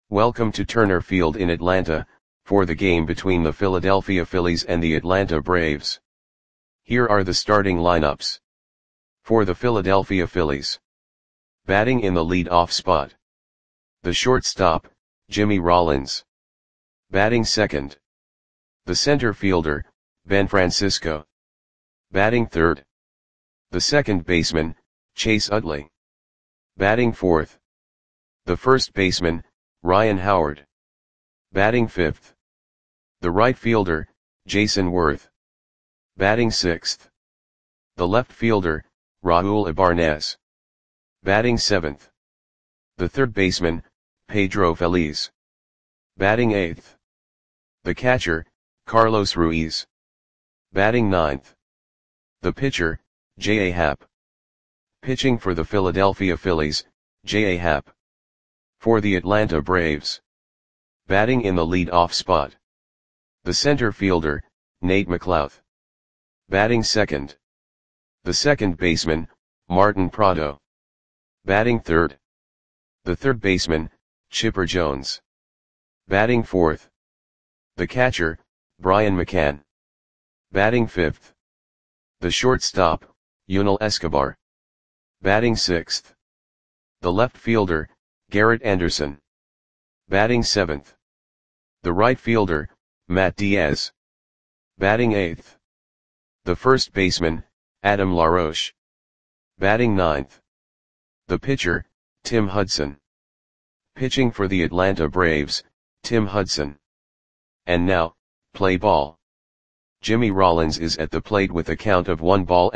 Welcome to Turner Field in Atlanta, for the game between the Philadelphia Phillies and the Atlanta Braves. Here are the starting lineups. For the Philadelphia Phillies. Batting in the lead-off spot. The shortstop, Jimmy Rollins. Batting second. The center fielder, Ben Francisco. Batting third. The second baseman, Chase Utley. Batting fourth. The first baseman, Ryan Howard. Batting fifth. The right fielder, Jason Worth. Batting sixth. The left fielder, Raul Ibanez. Batting seventh. The third baseman, Pedro Feliz. Batting eighth. The catcher, Carlos Ruiz. Batting ninth. The pitcher, J.A. Happ. Pitching for the Philadelphia Phillies, J.A. Happ. For the Atlanta Braves. Batting in the lead-off spot. The center fielder, Nate McLouth. Batting second. The second baseman, Martin Prado. Batting third. The third baseman, Chipper Jones. Batting fourth. The catcher, Brian McCann. Batting fifth. The shortstop, Yunel Escobar. Batting sixth. The left fielder, Garrett Anderson. Batting seventh. The right fielder, Matt Diaz. Batting eighth. The first baseman, Adam LaRoche. Batting ninth. The pitcher, Tim Hudson. Pitching for the Atlanta Braves, Tim Hudson. And now, play ball. Jimmy Rollins is at the plate with a count of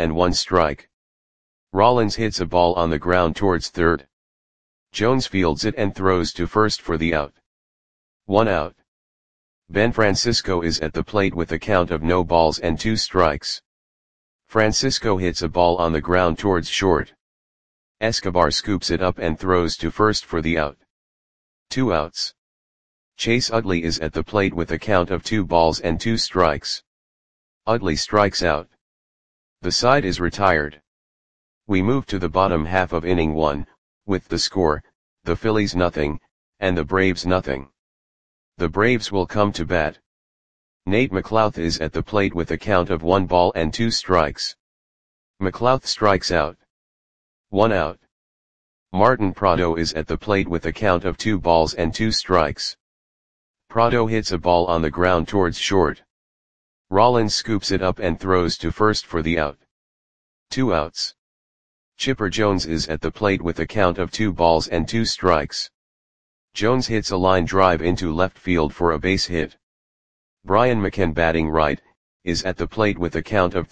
1-1 Rollins hits a ball on the ground towards third. Jones fields it and throws to first for the out. 1 out. Ben Francisco is at the plate with a count of 0-2. Francisco hits a ball on the ground towards short. Escobar scoops it up and throws to first for the out. 2 outs. Chase Utley is at the plate with a count of 2-2. Utley strikes out. The side is retired. We move to the bottom half of inning 1, with the score, the Phillies 0, and the Braves 0. The Braves will come to bat. Nate McLouth is at the plate with a count of 1-2. McLouth strikes out. 1 out. Martin Prado is at the plate with a count of 2-2. Prado hits a ball on the ground towards short. Rollins scoops it up and throws to first for the out. 2 outs. Chipper Jones is at the plate with a count of 2-2. Jones hits a line drive into left field for a base hit. Brian McCann, batting right, is at the plate with a count of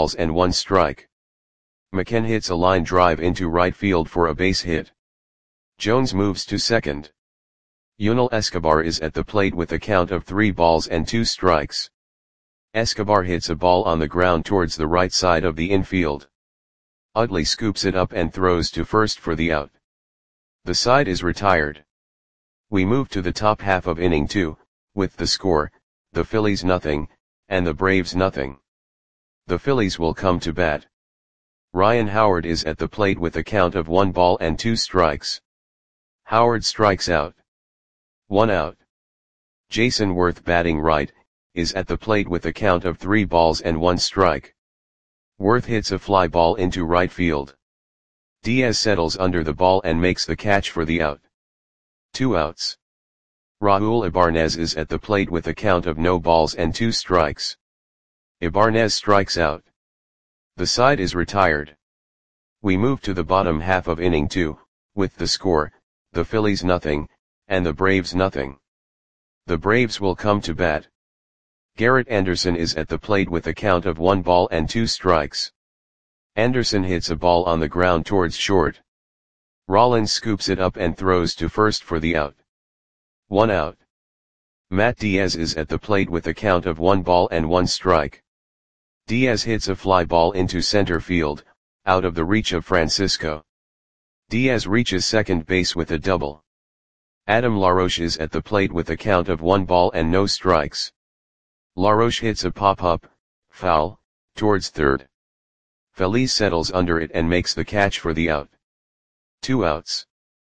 3-1. McCann hits a line drive into right field for a base hit. Jones moves to second. Yunel Escobar is at the plate with a count of 3-2. Escobar hits a ball on the ground towards the right side of the infield. Utley scoops it up and throws to first for the out. The side is retired. We move to the top half of inning 2, with the score, the Phillies 0, and the Braves 0. The Phillies will come to bat. Ryan Howard is at the plate with a count of 1-2. Howard strikes out. 1 out. Jason Worth, batting right, is at the plate with a count of 3-1. Worth hits a fly ball into right field. Diaz settles under the ball and makes the catch for the out. 2 outs. Raul Ibanez is at the plate with a count of 0-2. Ibanez strikes out. The side is retired. We move to the bottom half of inning 2, with the score, the Phillies 0, and the Braves 0. The Braves will come to bat. Garrett Anderson is at the plate with a count of 1-2. Anderson hits a ball on the ground towards short. Rollins scoops it up and throws to first for the out. 1 out. Matt Diaz is at the plate with a count of 1-1. Diaz hits a fly ball into center field, out of the reach of Francisco. Diaz reaches second base with a double. Adam LaRoche is at the plate with a count of 1-0. LaRoche hits a pop-up, foul, towards third. Feliz settles under it and makes the catch for the out. 2 outs.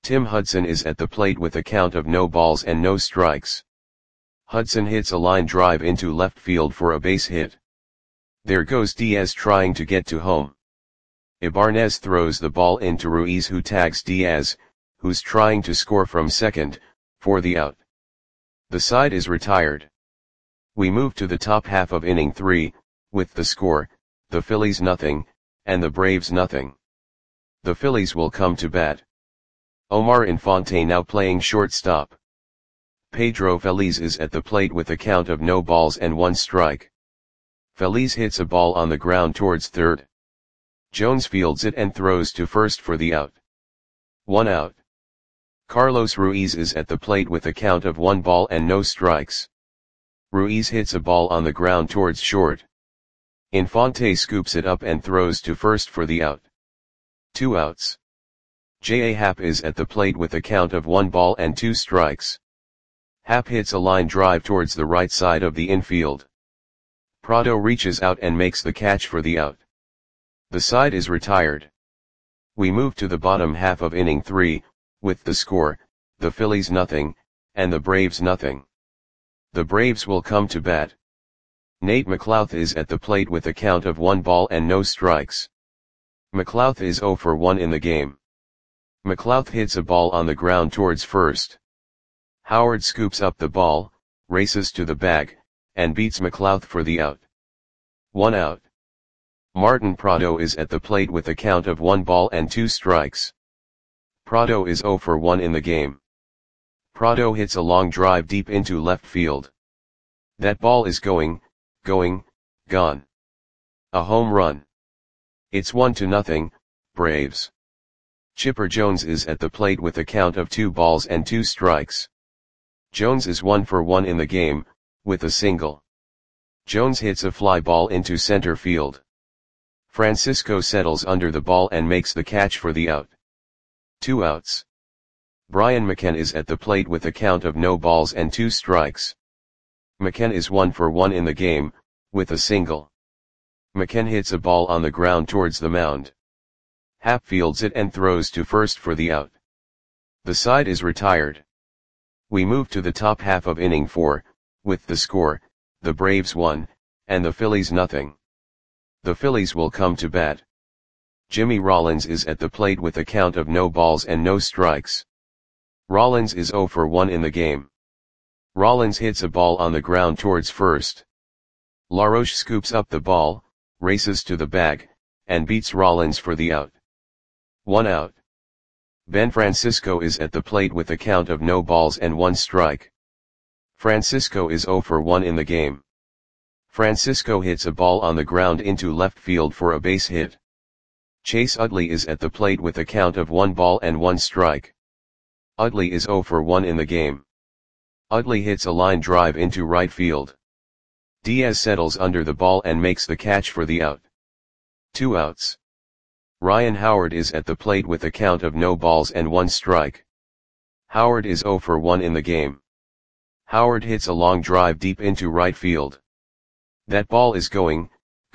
Tim Hudson is at the plate with a count of no balls and no strikes. Hudson hits a line drive into left field for a base hit. There goes Diaz trying to get to home. Ibanez throws the ball into Ruiz, who tags Diaz, who's trying to score from second, for the out. The side is retired. We move to the top half of inning 3, with the score, the Phillies nothing, and the Braves nothing. The Phillies will come to bat. Omar Infante now playing shortstop. Pedro Feliz is at the plate with a count of no balls and 1 strike. Feliz hits a ball on the ground towards third. Jones fields it and throws to first for the out. 1 out. Carlos Ruiz is at the plate with a count of 1 ball and no strikes. Ruiz hits a ball on the ground towards short. Infante scoops it up and throws to first for the out. 2 outs. J.A. Happ is at the plate with a count of 1 ball and 2 strikes. Happ hits a line drive towards the right side of the infield. Prado reaches out and makes the catch for the out. The side is retired. We move to the bottom half of inning 3, with the score, the Phillies nothing, and the Braves nothing. The Braves will come to bat. Nate McLouth is at the plate with a count of 1 ball and no strikes. McLouth is 0 for 1 in the game. McLouth hits a ball on the ground towards first. Howard scoops up the ball, races to the bag, and beats McLouth for the out. 1 out. Martin Prado is at the plate with a count of 1 ball and 2 strikes. Prado is 0 for 1 in the game. Prado hits a long drive deep into left field. That ball is gone. A home run. It's 1-0, Braves. Chipper Jones is at the plate with a count of 2 balls and 2 strikes. Jones is 1 for 1 in the game, with a single. Jones hits a fly ball into center field. Francisco settles under the ball and makes the catch for the out. 2 outs. Brian McCann is at the plate with a count of no balls and 2 strikes. McCann is 1 for 1 in the game, with a single. McCann hits a ball on the ground towards the mound. Happ fields it and throws to first for the out. The side is retired. We move to the top half of inning 4, with the score, the Braves 1, and the Phillies nothing. The Phillies will come to bat. Jimmy Rollins is at the plate with a count of no balls and no strikes. Rollins is 0 for 1 in the game. Rollins hits a ball on the ground towards first. LaRoche scoops up the ball, races to the bag, and beats Rollins for the out. 1 out. Ben Francisco is at the plate with a count of no balls and 1 strike. Francisco is 0 for 1 in the game. Francisco hits a ball on the ground into left field for a base hit. Chase Utley is at the plate with a count of 1 ball and 1 strike. Utley is 0 for 1 in the game. Utley hits a line drive into right field. Diaz settles under the ball and makes the catch for the out. 2 outs. Ryan Howard is at the plate with a count of no balls and 1 strike. Howard is 0 for 1 in the game. Howard hits a long drive deep into right field. That ball is gone.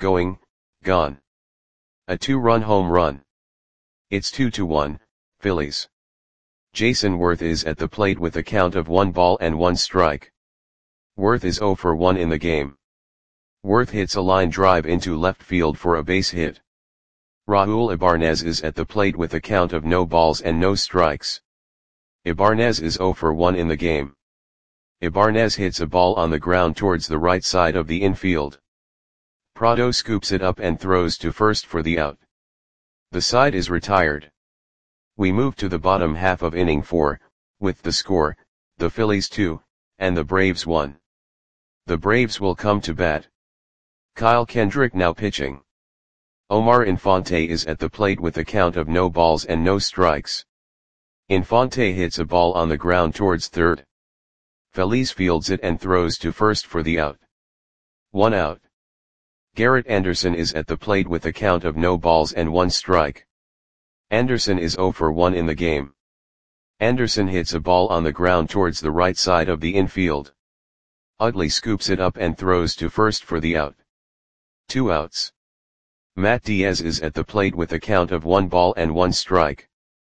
A 2-run home run. It's 2-1, Phillies. Jason Worth is at the plate with a count of 1 ball and 1 strike. Worth is 0 for 1 in the game. Worth hits a line drive into left field for a base hit. Raul Ibanez is at the plate with a count of no balls and no strikes. Ibanez is 0 for 1 in the game. Ibanez hits a ball on the ground towards the right side of the infield. Prado scoops it up and throws to first for the out. The side is retired. We move to the bottom half of inning 4, with the score, the Phillies 2, and the Braves 1. The Braves will come to bat. Kyle Kendrick now pitching. Omar Infante is at the plate with a count of no balls and no strikes. Infante hits a ball on the ground towards third. Feliz fields it and throws to first for the out. 1 out. Garrett Anderson is at the plate with a count of no balls and 1 strike. Anderson is 0 for 1 in the game. Anderson hits a ball on the ground towards the right side of the infield. Utley scoops it up and throws to first for the out. 2 outs. Matt Diaz is at the plate with a count of 1 ball and 1 strike.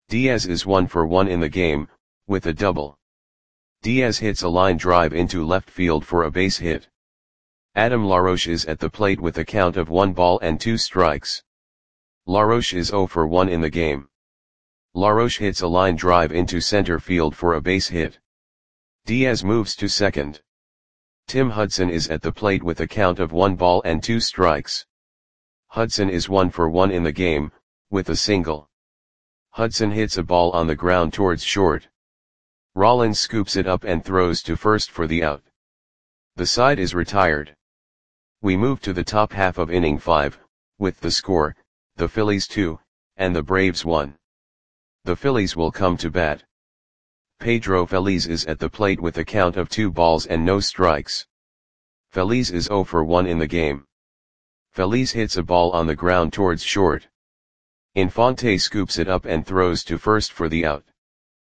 Diaz is 1 for 1 in the game, with a double. Diaz hits a line drive into left field for a base hit. Adam LaRoche is at the plate with a count of 1 ball and 2 strikes. LaRoche is 0 for 1 in the game. LaRoche hits a line drive into center field for a base hit. Diaz moves to second. Tim Hudson is at the plate with a count of 1 ball and 2 strikes. Hudson is 1 for 1 in the game, with a single. Hudson hits a ball on the ground towards short. Rollins scoops it up and throws to first for the out. The side is retired. We move to the top half of inning 5, with the score, the Phillies 2, and the Braves 1. The Phillies will come to bat. Pedro Feliz is at the plate with a count of 2 balls and no strikes. Feliz is 0 for 1 in the game. Feliz hits a ball on the ground towards short. Infante scoops it up and throws to first for the out.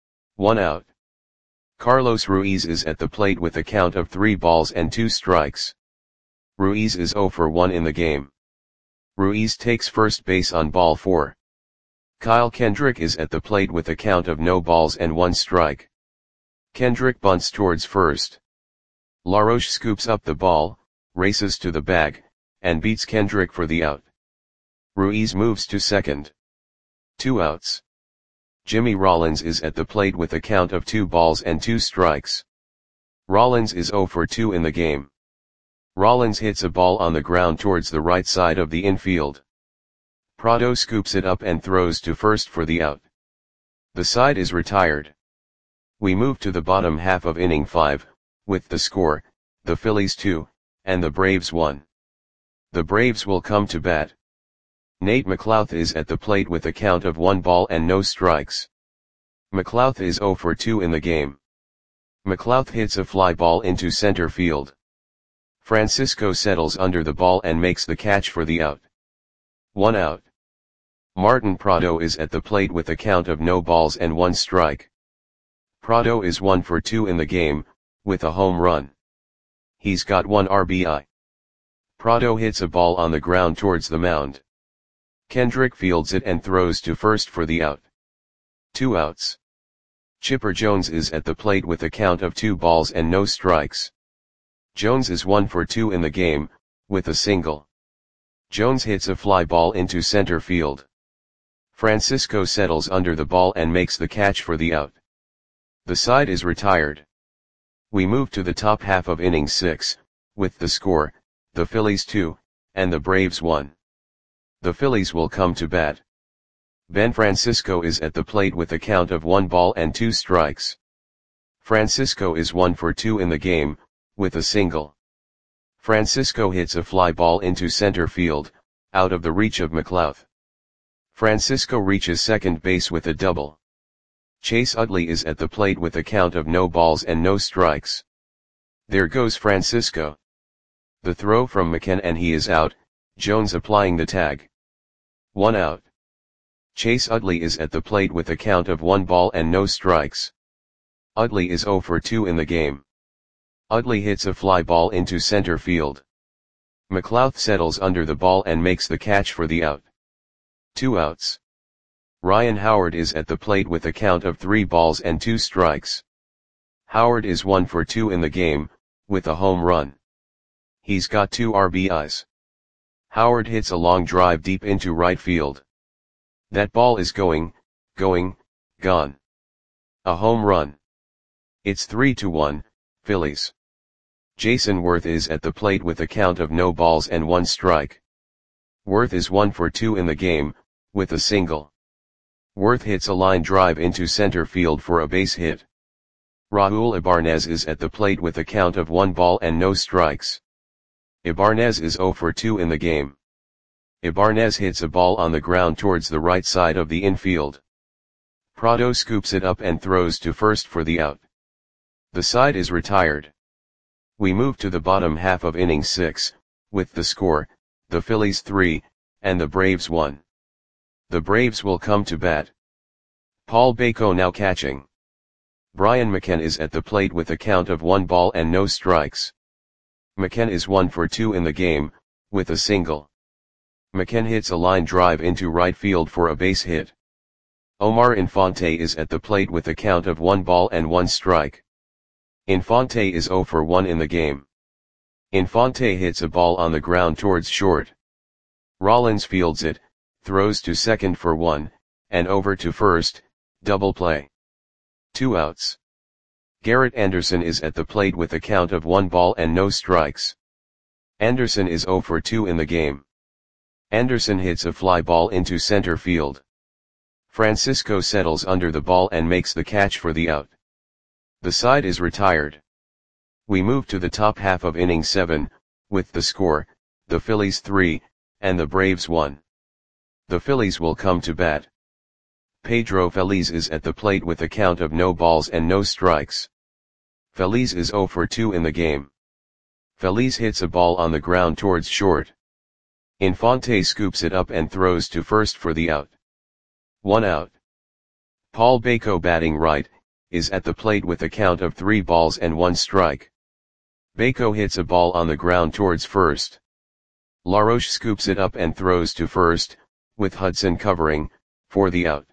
1 out. Carlos Ruiz is at the plate with a count of 3 balls and 2 strikes. Ruiz is 0 for 1 in the game. Ruiz takes first base on ball 4. Kyle Kendrick is at the plate with a count of no balls and 1 strike. Kendrick bunts towards first. LaRoche scoops up the ball, races to the bag, and beats Kendrick for the out. Ruiz moves to second. 2 outs. Jimmy Rollins is at the plate with a count of 2 balls and 2 strikes. Rollins is 0 for 2 in the game. Rollins hits a ball on the ground towards the right side of the infield. Prado scoops it up and throws to first for the out. The side is retired. We move to the bottom half of inning 5, with the score, the Phillies 2, and the Braves 1. The Braves will come to bat. Nate McLouth is at the plate with a count of 1 ball and no strikes. McLouth is 0 for 2 in the game. McLouth hits a fly ball into center field. Francisco settles under the ball and makes the catch for the out. 1 out. Martin Prado is at the plate with a count of no balls and 1 strike. Prado is 1 for 2 in the game, with a home run. He's got 1 RBI. Prado hits a ball on the ground towards the mound. Kendrick fields it and throws to first for the out. 2 outs. Chipper Jones is at the plate with a count of 2 balls and no strikes. Jones is 1 for 2 in the game, with a single. Jones hits a fly ball into center field. Francisco settles under the ball and makes the catch for the out. The side is retired. We move to the top half of inning 6, with the score, the Phillies 2, and the Braves 1. The Phillies will come to bat. Ben Francisco is at the plate with a count of 1 ball and 2 strikes. Francisco is 1 for 2 in the game, with a single. Francisco hits a fly ball into center field, out of the reach of McLouth. Francisco reaches second base with a double. Chase Utley is at the plate with a count of no balls and no strikes. There goes Francisco. The throw from McKen and he is out, Jones applying the tag. 1 out. Chase Utley is at the plate with a count of 1 ball and no strikes. Utley is 0 for 2 in the game. Utley hits a fly ball into center field. McLouth settles under the ball and makes the catch for the out. 2 outs. Ryan Howard is at the plate with a count of 3 balls and 2 strikes. Howard is 1 for 2 in the game, with a home run. He's got 2 RBIs. Howard hits a long drive deep into right field. That ball is gone. A home run. It's 3-1, Phillies. Jason Worth is at the plate with a count of no balls and 1 strike. Worth is 1 for 2 in the game, with a single. Worth hits a line drive into center field for a base hit. Raul Ibanez is at the plate with a count of 1 ball and no strikes. Ibanez is 0 for 2 in the game. Ibanez hits a ball on the ground towards the right side of the infield. Prado scoops it up and throws to first for the out. The side is retired. We move to the bottom half of inning 6, with the score, the Phillies 3, and the Braves 1. The Braves will come to bat. Paul Bako now catching. Brian McKen is at the plate with a count of 1 ball and no strikes. McKen is 1 for 2 in the game, with a single. McKen hits a line drive into right field for a base hit. Omar Infante is at the plate with a count of 1 ball and 1 strike. Infante is 0 for 1 in the game. Infante hits a ball on the ground towards short. Rollins fields it, throws to second for 1, and over to first, double play. 2 outs. Garrett Anderson is at the plate with a count of 1 ball and no strikes. Anderson is 0 for 2 in the game. Anderson hits a fly ball into center field. Francisco settles under the ball and makes the catch for the out. The side is retired. We move to the top half of inning 7, with the score, the Phillies 3, and the Braves 1. The Phillies will come to bat. Pedro Feliz is at the plate with a count of no balls and no strikes. Feliz is 0 for 2 in the game. Feliz hits a ball on the ground towards short. Infante scoops it up and throws to first for the out. 1 out. Paul Baco, batting right, is at the plate with a count of 3 balls and 1 strike. Baco hits a ball on the ground towards first. LaRoche scoops it up and throws to first, with Hudson covering, for the out.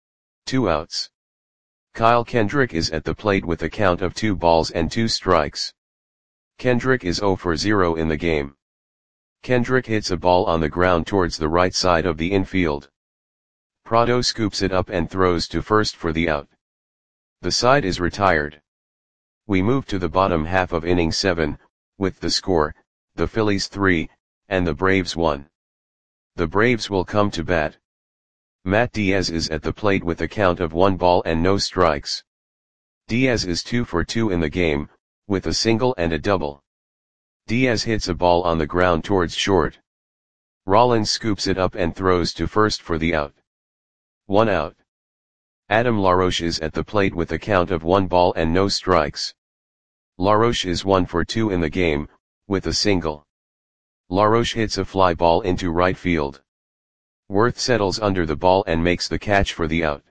2 outs. Kyle Kendrick is at the plate with a count of 2 balls and 2 strikes. Kendrick is 0 for 0 in the game. Kendrick hits a ball on the ground towards the right side of the infield. Prado scoops it up and throws to first for the out. The side is retired. We move to the bottom half of inning 7, with the score, the Phillies 3, and the Braves 1. The Braves will come to bat. Matt Diaz is at the plate with a count of 1 ball and no strikes. Diaz is 2 for 2 in the game, with a single and a double. Diaz hits a ball on the ground towards short. Rollins scoops it up and throws to first for the out. 1 out. Adam LaRoche is at the plate with a count of 1 ball and no strikes. LaRoche is 1 for 2 in the game, with a single. LaRoche hits a fly ball into right field. Worth settles under the ball and makes the catch for the out.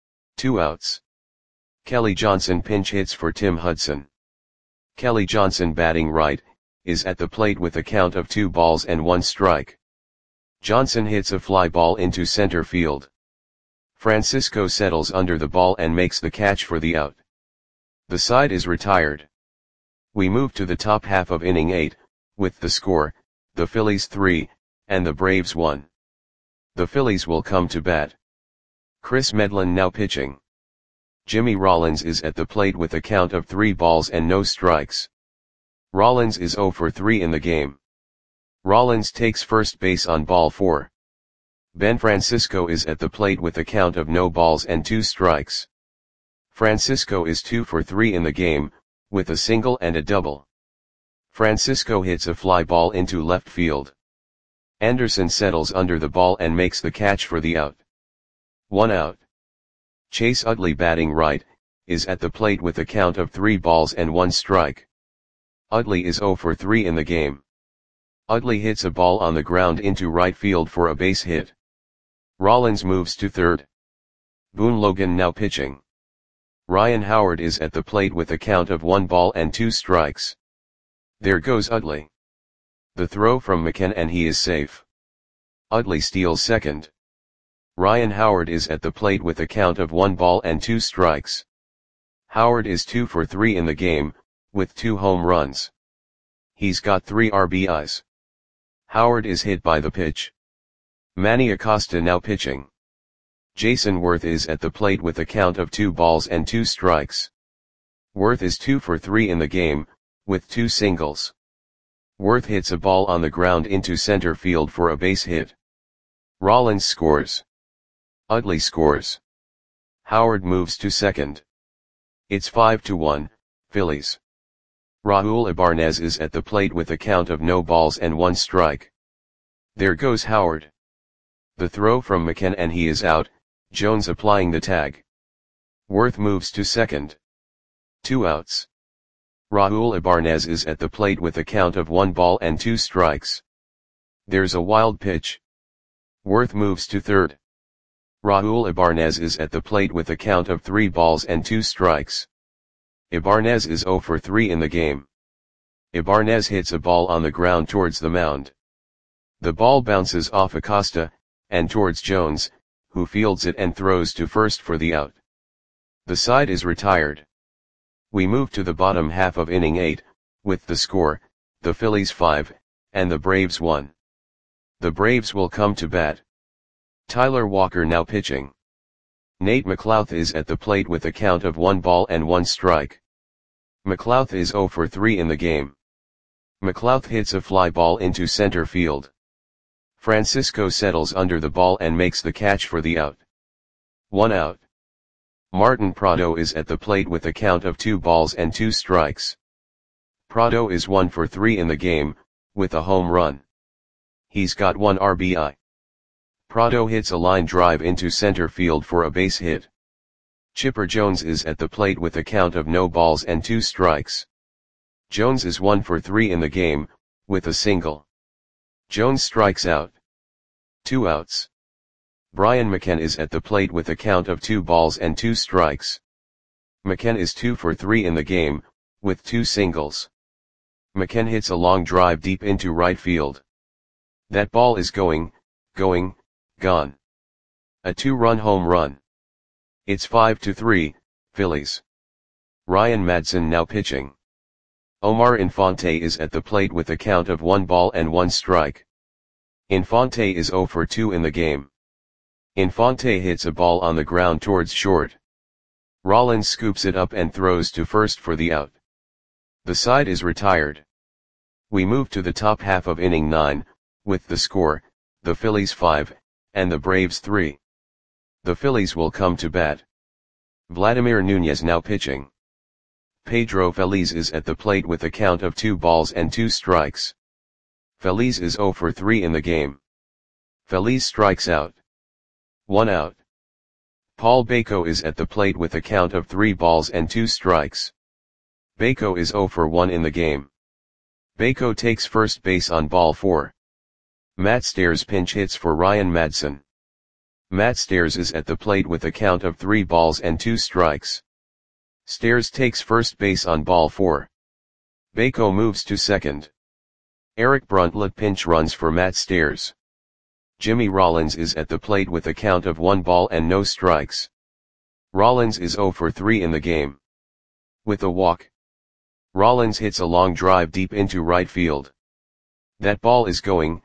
2 outs. Kelly Johnson pinch hits for Tim Hudson. Kelly Johnson, batting right, is at the plate with a count of 2 balls and 1 strike. Johnson hits a fly ball into center field. Francisco settles under the ball and makes the catch for the out. The side is retired. We move to the top half of inning 8, with the score, the Phillies 3, and the Braves 1. The Phillies will come to bat. Chris Medlin now pitching. Jimmy Rollins is at the plate with a count of 3 balls and no strikes. Rollins is 0 for 3 in the game. Rollins takes first base on ball 4. Ben Francisco is at the plate with a count of no balls and 2 strikes. Francisco is 2 for 3 in the game, with a single and a double. Francisco hits a fly ball into left field. Anderson settles under the ball and makes the catch for the out. 1 out. Chase Utley, batting right, is at the plate with a count of 3 balls and 1 strike. Utley is 0 for 3 in the game. Utley hits a ball on the ground into right field for a base hit. Rollins moves to third. Boone Logan now pitching. Ryan Howard is at the plate with a count of 1 ball and 2 strikes. There goes Utley. The throw from McKen and he is safe. Utley steals second. Ryan Howard is at the plate with a count of 1 ball and 2 strikes. Howard is 2 for 3 in the game, with 2 home runs. He's got 3 RBIs. Howard is hit by the pitch. Manny Acosta now pitching. Jason Worth is at the plate with a count of 2 balls and 2 strikes. Worth is 2 for 3 in the game, with 2 singles. Worth hits a ball on the ground into center field for a base hit. Rollins scores. Utley scores. Howard moves to second. It's 5-1, Phillies. Raul Ibanez is at the plate with a count of no balls and 1 strike. There goes Howard. The throw from McKen and he is out, Jones applying the tag. Worth moves to second. 2 outs. Raul Ibanez is at the plate with a count of 1 ball and 2 strikes. There's a wild pitch. Worth moves to third. Raul Ibanez is at the plate with a count of 3 balls and 2 strikes. Ibanez is 0 for 3 in the game. Ibanez hits a ball on the ground towards the mound. The ball bounces off Acosta, and towards Jones, who fields it and throws to first for the out. The side is retired. We move to the bottom half of inning 8, with the score, the Phillies 5, and the Braves 1. The Braves will come to bat. Tyler Walker now pitching. Nate McLouth is at the plate with a count of 1 ball and 1 strike. McLouth is 0 for 3 in the game. McLouth hits a fly ball into center field. Francisco settles under the ball and makes the catch for the out. 1 out. Martin Prado is at the plate with a count of 2 balls and 2 strikes. Prado is 1 for 3 in the game, with a home run. He's got 1 RBI. Prado hits a line drive into center field for a base hit. Chipper Jones is at the plate with a count of no balls and 2 strikes. Jones is 1 for 3 in the game, with a single. Jones strikes out. 2 outs. Brian McCann is at the plate with a count of 2 balls and 2 strikes. McCann is 2 for 3 in the game, with 2 singles. McCann hits a long drive deep into right field. That ball is going, gone. A 2-run home run. It's 5-3, Phillies. Ryan Madson now pitching. Omar Infante is at the plate with a count of 1 ball and 1 strike. Infante is 0 for 2 in the game. Infante hits a ball on the ground towards short. Rollins scoops it up and throws to first for the out. The side is retired. We move to the top half of inning 9, with the score, the Phillies 5, and the Braves 3. The Phillies will come to bat. Vladimir Nunez now pitching. Pedro Feliz is at the plate with a count of 2 balls and 2 strikes. Feliz is 0 for 3 in the game. Feliz strikes out. 1 out. Paul Bako is at the plate with a count of 3 balls and 2 strikes. Bako is 0 for 1 in the game. Bako takes first base on ball 4. Matt Stairs pinch hits for Ryan Madson. Matt Stairs is at the plate with a count of 3 balls and 2 strikes. Stairs takes first base on ball 4. Bako moves to second. Eric Bruntlett pinch runs for Matt Stairs. Jimmy Rollins is at the plate with a count of 1 ball and no strikes. Rollins is 0 for 3 in the game. With a walk. Rollins hits a long drive deep into right field. That ball is going,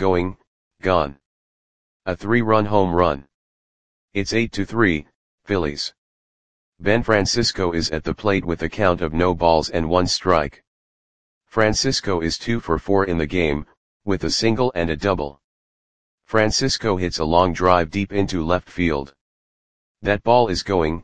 gone. A 3-run home run. It's 8-3, Phillies. Ben Francisco is at the plate with a count of no balls and 1 strike. Francisco is 2 for 4 in the game, with a single and a double. Francisco hits a long drive deep into left field. That ball is going,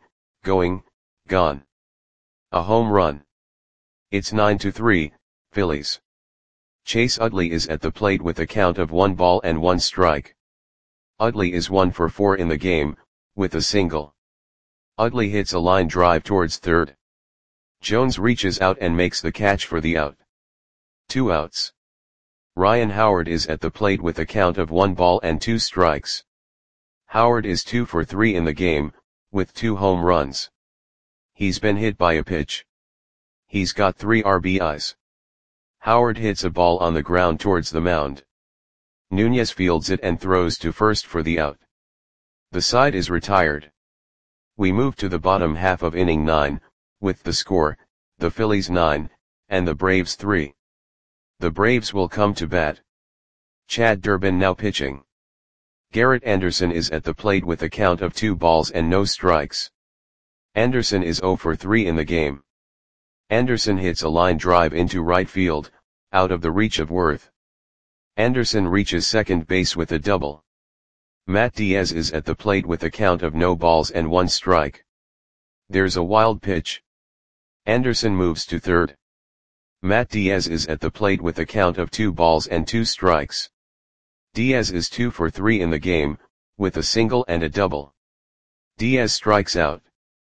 gone. A home run. It's 9-3, Phillies. Chase Utley is at the plate with a count of 1 ball and 1 strike. Utley is 1 for 4 in the game, with a single. Utley hits a line drive towards third. Jones reaches out and makes the catch for the out. 2 outs. Ryan Howard is at the plate with a count of 1 ball and 2 strikes. Howard is 2 for 3 in the game, with 2 home runs. He's been hit by a pitch. He's got 3 RBIs. Howard hits a ball on the ground towards the mound. Nunez fields it and throws to first for the out. The side is retired. We move to the bottom half of inning 9, with the score, the Phillies 9, and the Braves 3. The Braves will come to bat. Chad Durbin now pitching. Garrett Anderson is at the plate with a count of 2 balls and no strikes. Anderson is 0 for 3 in the game. Anderson hits a line drive into right field, out of the reach of Worth. Anderson reaches second base with a double. Matt Diaz is at the plate with a count of no balls and 1 strike. There's a wild pitch. Anderson moves to third. Matt Diaz is at the plate with a count of 2 balls and 2 strikes. Diaz is 2 for 3 in the game, with a single and a double. Diaz strikes out.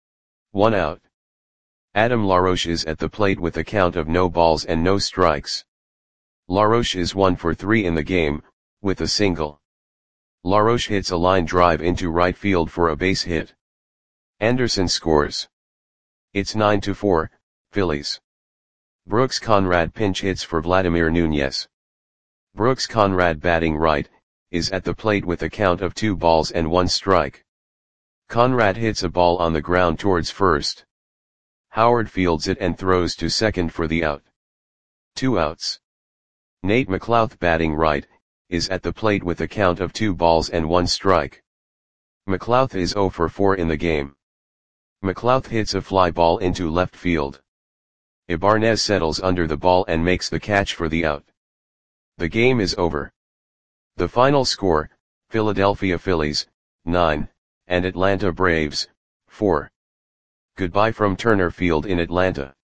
1 out. Adam LaRoche is at the plate with a count of no balls and no strikes. LaRoche is 1 for 3 in the game, with a single. LaRoche hits a line drive into right field for a base hit. Anderson scores. It's 9-4, Phillies. Brooks Conrad pinch hits for Vladimir Nunez. Brooks Conrad batting right, is at the plate with a count of 2 balls and 1 strike. Conrad hits a ball on the ground towards first. Howard fields it and throws to second for the out. 2 outs. Nate McLouth batting right, is at the plate with a count of 2 balls and 1 strike. McLouth is 0 for 4 in the game. McLouth hits a fly ball into left field. Ibanez settles under the ball and makes the catch for the out. The game is over. The final score, Philadelphia Phillies, 9, and Atlanta Braves, 4. Goodbye from Turner Field in Atlanta.